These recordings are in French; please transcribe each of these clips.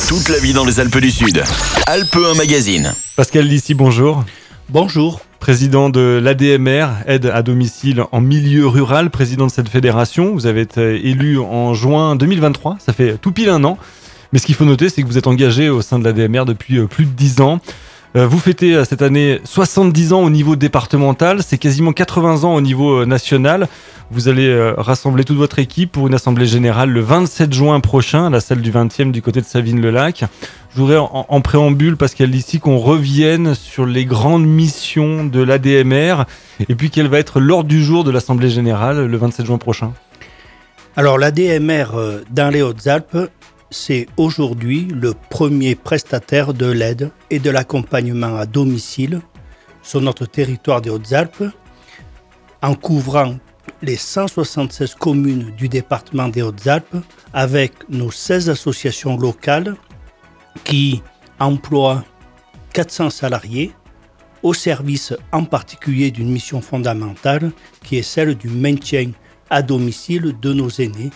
Toute la vie dans les Alpes du Sud. Alpes 1 Magazine. Pascal Lissy, bonjour. Bonjour. Président de l'ADMR, aide à domicile en milieu rural, président de cette fédération. Vous avez été élu en juin 2023, ça fait tout pile un an. Mais ce qu'il faut noter, c'est que vous êtes engagé au sein de l'ADMR depuis plus de 10 ans. Vous fêtez cette année 70 ans au niveau départemental, c'est quasiment 80 ans au niveau national. Vous allez rassembler toute votre équipe pour une assemblée générale le 27 juin prochain à la salle du 20e du côté de Savines-le-Lac. Je voudrais en préambule, Pascal Lissy, qu'on revienne sur les grandes missions de l'ADMR et puis quel va être l'ordre du jour de l'assemblée générale le 27 juin prochain. Alors l'ADMR dans les Hautes-Alpes, c'est aujourd'hui le premier prestataire de l'aide et de l'accompagnement à domicile sur notre territoire des Hautes-Alpes, en couvrant les 176 communes du département des Hautes-Alpes avec nos 16 associations locales qui emploient 400 salariés au service en particulier d'une mission fondamentale qui est celle du maintien à domicile de nos aînés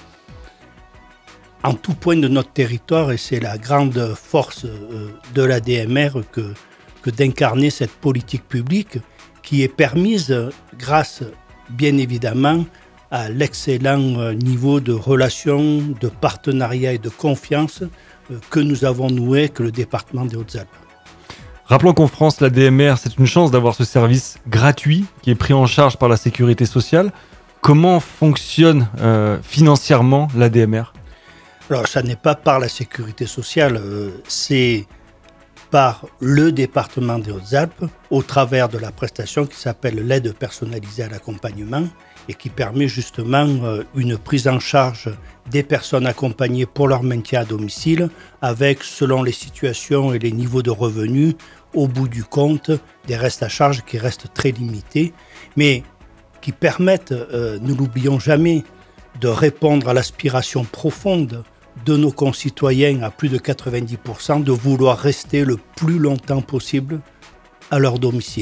en tout point de notre territoire, et c'est la grande force de l'ADMR que d'incarner cette politique publique qui est permise grâce, bien évidemment, à l'excellent niveau de relations, de partenariat et de confiance que nous avons noué avec le département des Hautes-Alpes. Rappelons qu'en France, l'ADMR, c'est une chance d'avoir ce service gratuit qui est pris en charge par la sécurité sociale. Comment fonctionne financièrement l'ADMR ? Alors, ça n'est pas par la sécurité sociale, c'est par le département des Hautes-Alpes au travers de la prestation qui s'appelle l'aide personnalisée à l'accompagnement et qui permet justement une prise en charge des personnes accompagnées pour leur maintien à domicile avec, selon les situations et les niveaux de revenus, au bout du compte, des restes à charge qui restent très limités, mais qui permettent, ne l'oublions jamais, de répondre à l'aspiration profonde de nos concitoyens à plus de 90% de vouloir rester le plus longtemps possible à leur domicile.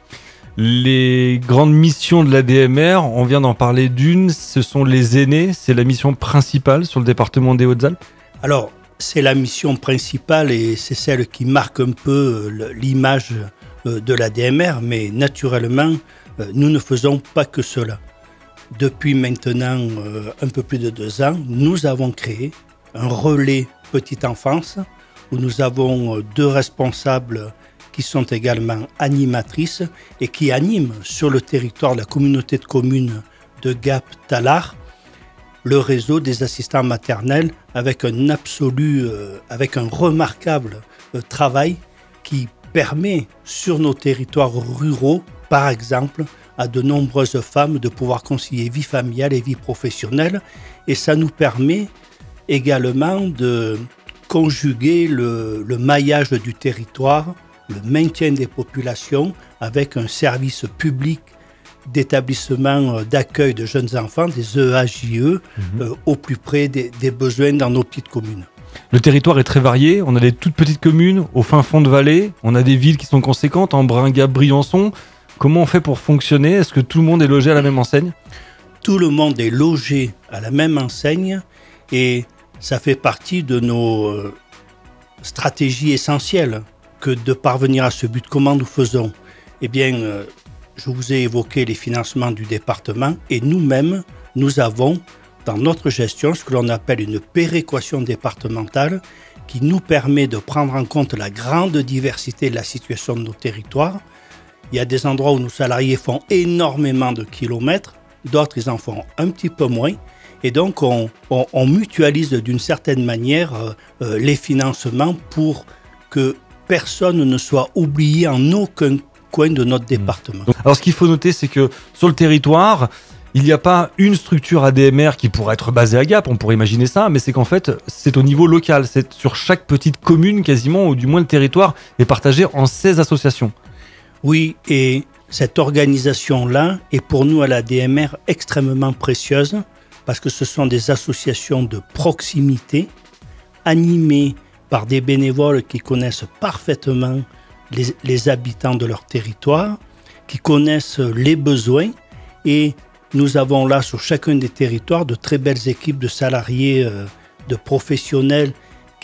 Les grandes missions de l'ADMR, on vient d'en parler d'une, ce sont les aînés, c'est la mission principale sur le département des Hautes-Alpes ? Alors, c'est la mission principale et c'est celle qui marque un peu l'image de l'ADMR, mais naturellement, nous ne faisons pas que cela. Depuis maintenant un peu plus de 2 ans, nous avons créé un relais petite enfance où nous avons 2 responsables qui sont également animatrices et qui animent sur le territoire de la communauté de communes de Gap-Tallard le réseau des assistants maternels avec un remarquable travail qui permet sur nos territoires ruraux, par exemple, à de nombreuses femmes de pouvoir concilier vie familiale et vie professionnelle. Et ça nous permet également de conjuguer le maillage du territoire, le maintien des populations avec un service public d'établissement d'accueil de jeunes enfants, des EAJE, au plus près des besoins dans nos petites communes. Le territoire est très varié, on a des toutes petites communes au fin fond de vallée, on a des villes qui sont conséquentes, Embrun, Gap, Briançon. Comment on fait pour fonctionner ? Est-ce que tout le monde est logé à la même enseigne ? Tout le monde est logé à la même enseigne et ça fait partie de nos stratégies essentielles que de parvenir à ce but. Comment nous faisons ? Eh bien, je vous ai évoqué les financements du département et nous-mêmes, nous avons dans notre gestion ce que l'on appelle une péréquation départementale qui nous permet de prendre en compte la grande diversité de la situation de nos territoires. Il y a des endroits où nos salariés font énormément de kilomètres, d'autres ils en font un petit peu moins. Et donc on mutualise d'une certaine manière les financements pour que personne ne soit oublié en aucun coin de notre département. Alors ce qu'il faut noter, c'est que sur le territoire, il n'y a pas une structure ADMR qui pourrait être basée à Gap, on pourrait imaginer ça, mais c'est qu'en fait, c'est au niveau local, c'est sur chaque petite commune quasiment, ou du moins le territoire est partagé en 16 associations. Oui, et cette organisation-là est pour nous à l'ADMR extrêmement précieuse parce que ce sont des associations de proximité animées par des bénévoles qui connaissent parfaitement les habitants de leur territoire, qui connaissent les besoins et nous avons là sur chacun des territoires de très belles équipes de salariés, de professionnels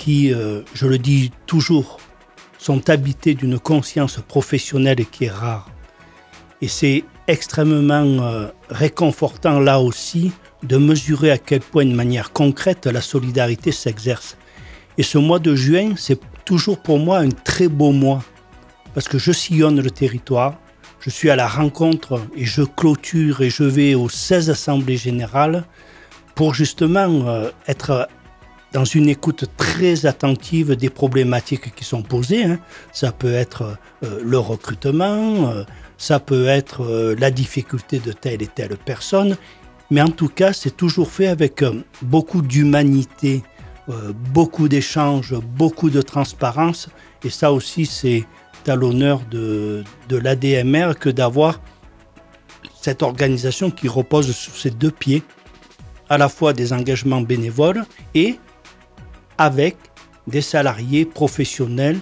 qui, je le dis toujours, sont habités d'une conscience professionnelle qui est rare. Et c'est extrêmement réconfortant là aussi de mesurer à quel point, de manière concrète, la solidarité s'exerce. Et ce mois de juin, c'est toujours pour moi un très beau mois, parce que je sillonne le territoire, je suis à la rencontre et je clôture et je vais aux 16 assemblées générales pour justement être dans une écoute très attentive des problématiques qui sont posées. Ça peut être le recrutement, ça peut être la difficulté de telle et telle personne, mais en tout cas, c'est toujours fait avec beaucoup d'humanité, beaucoup d'échanges, beaucoup de transparence, et ça aussi, c'est à l'honneur de l'ADMR que d'avoir cette organisation qui repose sur ses deux pieds, à la fois des engagements bénévoles et avec des salariés professionnels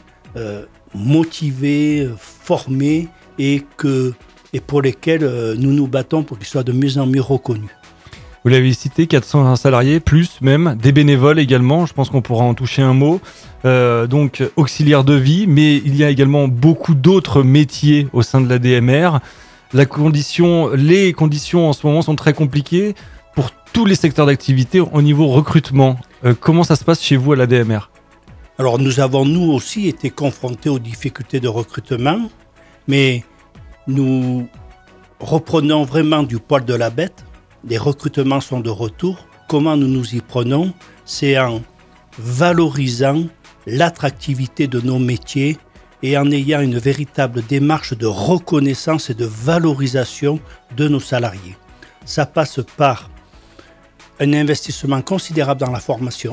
motivés, formés et pour lesquels nous nous battons pour qu'ils soient de mieux en mieux reconnus. Vous l'avez cité, 400 salariés, plus même, des bénévoles également, je pense qu'on pourra en toucher un mot. Donc auxiliaires de vie, mais il y a également beaucoup d'autres métiers au sein de l'ADMR. Les conditions en ce moment sont très compliquées pour tous les secteurs d'activité au niveau recrutement. Comment ça se passe chez vous à l'ADMR ? Alors nous avons nous aussi été confrontés aux difficultés de recrutement, mais nous reprenons vraiment du poil de la bête. Les recrutements sont de retour. Comment nous nous y prenons ? C'est en valorisant l'attractivité de nos métiers et en ayant une véritable démarche de reconnaissance et de valorisation de nos salariés. Ça passe par un investissement considérable dans la formation.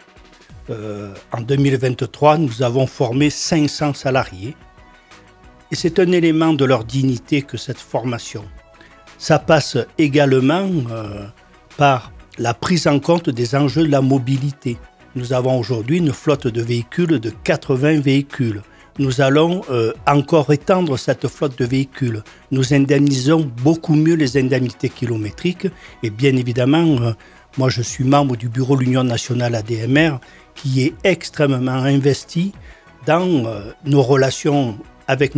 En 2023, nous avons formé 500 salariés et c'est un élément de leur dignité que cette formation. Ça passe également par la prise en compte des enjeux de la mobilité. Nous avons aujourd'hui une flotte de véhicules de 80 véhicules. Nous allons encore étendre cette flotte de véhicules. Nous indemnisons beaucoup mieux les indemnités kilométriques. Et bien évidemment, moi je suis membre du bureau de l'Union nationale ADMR qui est extrêmement investi dans nos relations avec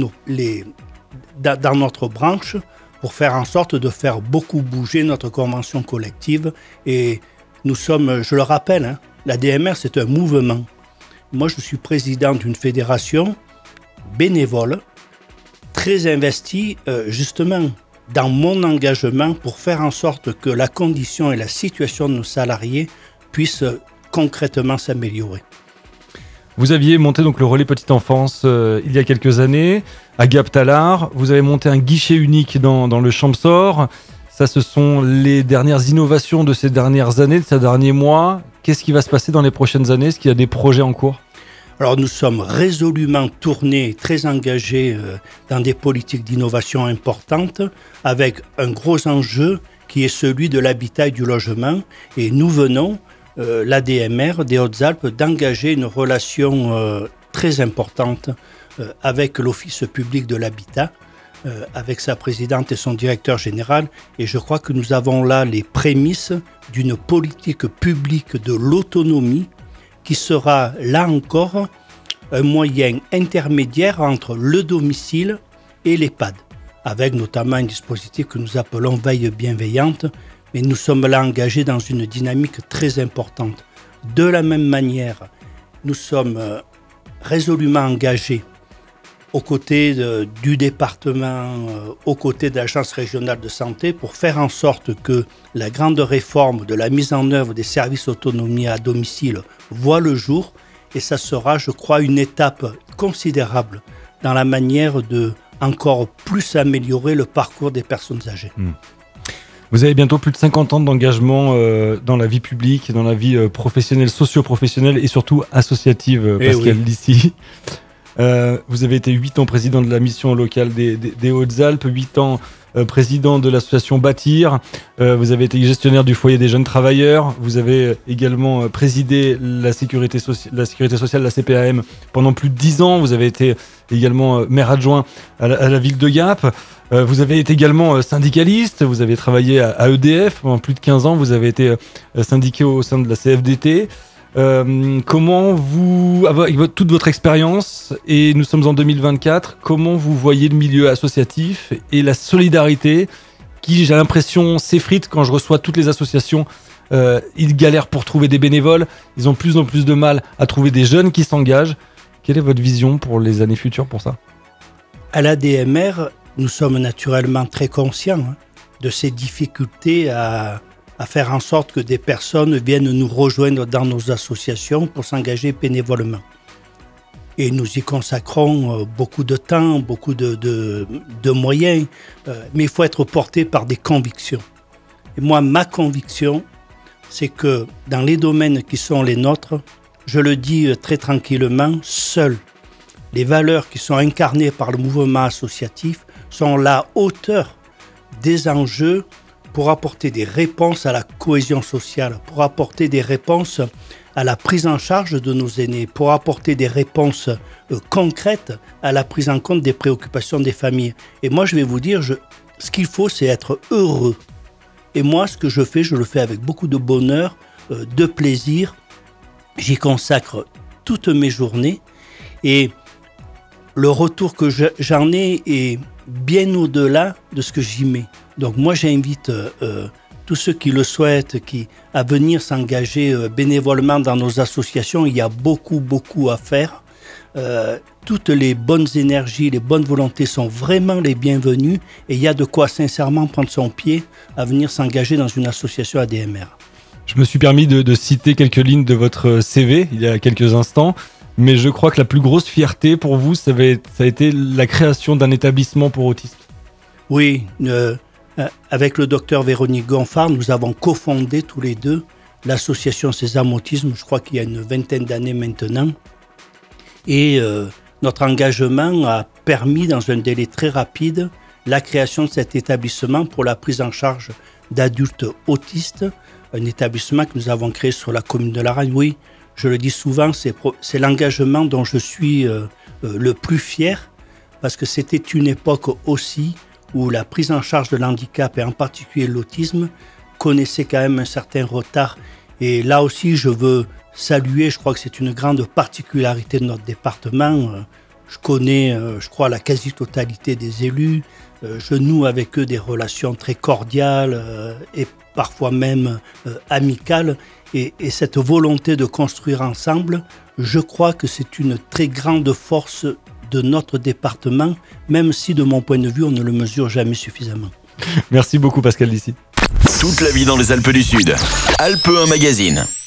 dans notre branche pour faire en sorte de faire beaucoup bouger notre convention collective. Et nous sommes, je le rappelle, l'ADMR c'est un mouvement. Moi je suis président d'une fédération bénévole, très investie justement dans mon engagement pour faire en sorte que la condition et la situation de nos salariés puissent concrètement s'améliorer. Vous aviez monté donc le relais petite enfance il y a quelques années à Gap-Talard. Vous avez monté un guichet unique dans le Champsaur. Ça, ce sont les dernières innovations de ces dernières années, de ces derniers mois. Qu'est-ce qui va se passer dans les prochaines années ? Est-ce qu'il y a des projets en cours ? Alors nous sommes résolument tournés, très engagés dans des politiques d'innovation importantes, avec un gros enjeu qui est celui de l'habitat et du logement. Et nous venons, l'ADMR des Hautes-Alpes, d'engager une relation très importante avec l'Office public de l'habitat, avec sa présidente et son directeur général. Et je crois que nous avons là les prémices d'une politique publique de l'autonomie qui sera, là encore, un moyen intermédiaire entre le domicile et l'EHPAD, avec notamment un dispositif que nous appelons veille bienveillante, mais nous sommes là engagés dans une dynamique très importante. De la même manière, nous sommes résolument engagés aux côtés du département, aux côtés de l'Agence régionale de santé, pour faire en sorte que la grande réforme de la mise en œuvre des services autonomie à domicile voit le jour. Et ça sera, je crois, une étape considérable dans la manière de encore plus améliorer le parcours des personnes âgées. Vous avez bientôt plus de 50 ans d'engagement dans la vie publique, dans la vie professionnelle, socio-professionnelle et surtout associative, Pascal Lissy. Vous avez été 8 ans président de la mission locale des Hautes-Alpes, 8 ans président de l'association Bâtir. Vous avez été gestionnaire du foyer des jeunes travailleurs. Vous avez également présidé la sécurité sociale, la CPAM, pendant plus de 10 ans. Vous avez été également maire adjoint à la ville de Gap. Vous avez été également syndicaliste. Vous avez travaillé à EDF pendant plus de 15 ans. Vous avez été syndiqué au sein de la CFDT. Comment vous, avec toute votre expérience, et nous sommes en 2024, comment vous voyez le milieu associatif et la solidarité qui, j'ai l'impression, s'effrite quand je reçois toutes les associations. Ils galèrent pour trouver des bénévoles, ils ont de plus en plus de mal à trouver des jeunes qui s'engagent. Quelle est votre vision pour les années futures pour ça ? À l'ADMR, nous sommes naturellement très conscients de ces difficultés à faire en sorte que des personnes viennent nous rejoindre dans nos associations pour s'engager bénévolement. Et nous y consacrons beaucoup de temps, beaucoup de moyens, mais il faut être porté par des convictions. Et moi, ma conviction, c'est que dans les domaines qui sont les nôtres, je le dis très tranquillement, seules les valeurs qui sont incarnées par le mouvement associatif sont à la hauteur des enjeux pour apporter des réponses à la cohésion sociale, pour apporter des réponses à la prise en charge de nos aînés, pour apporter des réponses concrètes à la prise en compte des préoccupations des familles. Et moi, je vais vous dire, ce qu'il faut, c'est être heureux. Et moi, ce que je fais, je le fais avec beaucoup de bonheur, de plaisir. J'y consacre toutes mes journées. Et le retour que j'en ai est bien au-delà de ce que j'y mets. Donc moi, j'invite tous ceux qui le souhaitent à venir s'engager bénévolement dans nos associations. Il y a beaucoup à faire. Toutes les bonnes énergies, les bonnes volontés sont vraiment les bienvenues et il y a de quoi sincèrement prendre son pied à venir s'engager dans une association ADMR. Je me suis permis de citer quelques lignes de votre CV il y a quelques instants, mais je crois que la plus grosse fierté pour vous, ça a été la création d'un établissement pour autistes. Oui, avec le docteur Véronique Gonfard, nous avons cofondé tous les deux l'association Sésame Autisme, je crois qu'il y a une 20aine d'années maintenant. Et notre engagement a permis, dans un délai très rapide, la création de cet établissement pour la prise en charge d'adultes autistes, un établissement que nous avons créé sur la commune de Laragne. Oui, je le dis souvent, c'est l'engagement dont je suis le plus fier, parce que c'était une époque aussi où la prise en charge de l'handicap, et en particulier l'autisme, connaissait quand même un certain retard. Et là aussi, je veux saluer, je crois que c'est une grande particularité de notre département. Je connais, je crois, la quasi-totalité des élus. Je noue avec eux des relations très cordiales et parfois même amicales. Et cette volonté de construire ensemble, je crois que c'est une très grande force de notre département, même si de mon point de vue, on ne le mesure jamais suffisamment. Merci beaucoup Pascal Lissy. Toute la vie dans les Alpes du Sud. Alpes 1 Magazine.